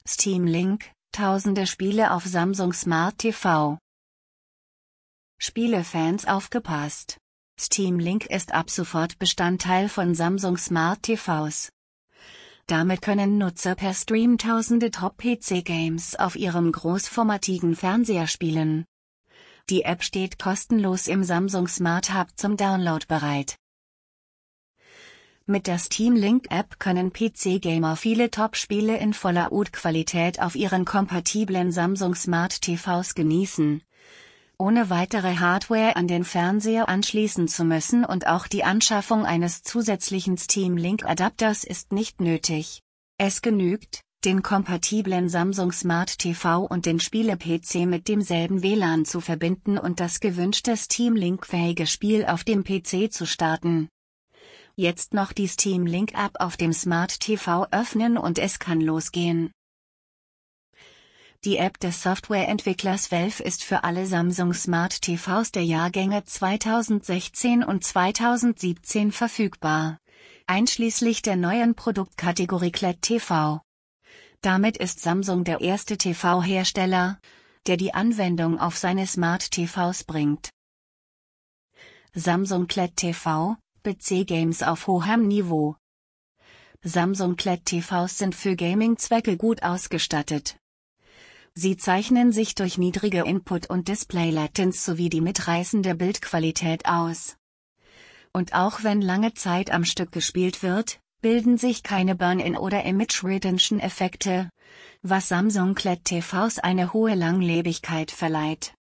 Steam Link, tausende Spiele auf Samsung Smart TV. Spielefans aufgepasst! Steam Link ist ab sofort Bestandteil von Samsung Smart TVs. Damit können Nutzer per Stream tausende Top-PC-Games auf ihrem großformatigen Fernseher spielen. Die App steht kostenlos im Samsung Smart Hub zum Download bereit. Mit der Steam Link App können PC-Gamer viele Top-Spiele in voller UD-Qualität auf ihren kompatiblen Samsung Smart TVs genießen, ohne weitere Hardware an den Fernseher anschließen zu müssen, und auch die Anschaffung eines zusätzlichen Steam Link Adapters ist nicht nötig. Es genügt, den kompatiblen Samsung Smart TV und den Spiele-PC mit demselben WLAN zu verbinden und das gewünschte Steam Link-fähige Spiel auf dem PC zu starten. Jetzt noch die Steam Link App auf dem Smart TV öffnen und es kann losgehen. Die App des Softwareentwicklers Valve ist für alle Samsung Smart TVs der Jahrgänge 2016 und 2017 verfügbar, einschließlich der neuen Produktkategorie QLED TV. Damit ist Samsung der erste TV-Hersteller, der die Anwendung auf seine Smart TVs bringt. Samsung QLED TV, PC-Games auf hohem Niveau. Samsung QLED TVs sind für Gaming-Zwecke gut ausgestattet. Sie zeichnen sich durch niedrige Input- und Display-Latenz sowie die mitreißende Bildqualität aus. Und auch wenn lange Zeit am Stück gespielt wird, bilden sich keine Burn-in- oder Image-Retention-Effekte, was Samsung QLED TVs eine hohe Langlebigkeit verleiht.